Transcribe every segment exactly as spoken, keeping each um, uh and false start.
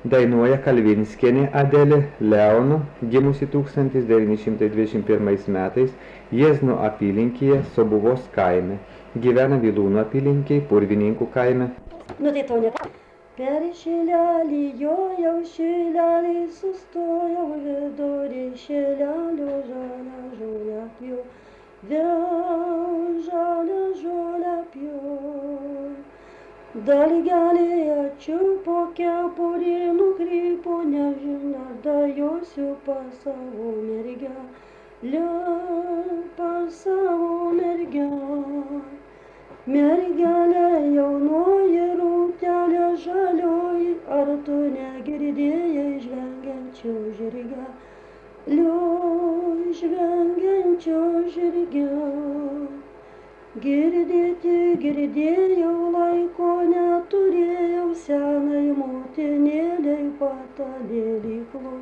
dainuoja Kalvinskienė Adelė Leono, gimusi tūkstantis devyni šimtai dvidešimt pirmais metais Jiezno apylinkėje Sobuvos kaime. Gyvena Vilūnų apylinkėje Purvininkų kaime. Nu tai tau ne. Per šilelį jojau, šilelį sustojau, vidurį šilelio žalę žolę pjau, vėl žalę žolę pjau. Dalgelėje čiupo kepurį, nukrypo, nežinia, dajosiu pas savo mergelę, pas savo mergelę. Mergelė jaunoji, rūtelė žalioji, ar tu negirdėjai žvengiančio žirgelio, žvengiančio žirgelio? Girdėti girdėjau, laiko neturėjau, senai motinėlei patalėlį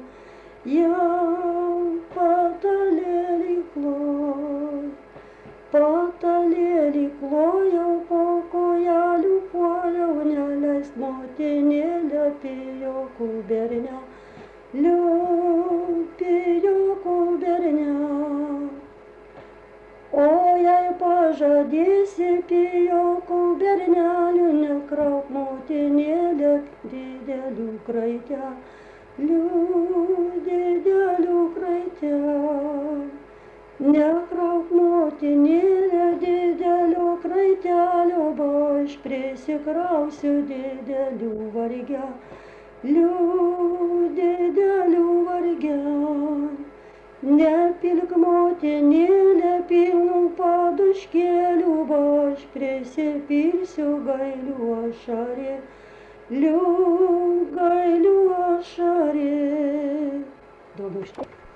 klojau, patalėlį klojau. Patalėlį klojau, po kojelių puoliau, neleist motinėlę pijokų bernelio, pijokų bernelio. O jei pažadėsi pijokų bernelių, nekrauk motinėlę didelių kraitelių, didelių kraitelių. Nekrauk motinėlę didelio kraitelio, bo aš prisikrausiu didelių vargelių, didelių vargelių. Nepilk motinėlę pilnų paduškėlių, bo aš prisipilsiu gailių ašarėlių, gailių ašarėlių. Daugiau štai.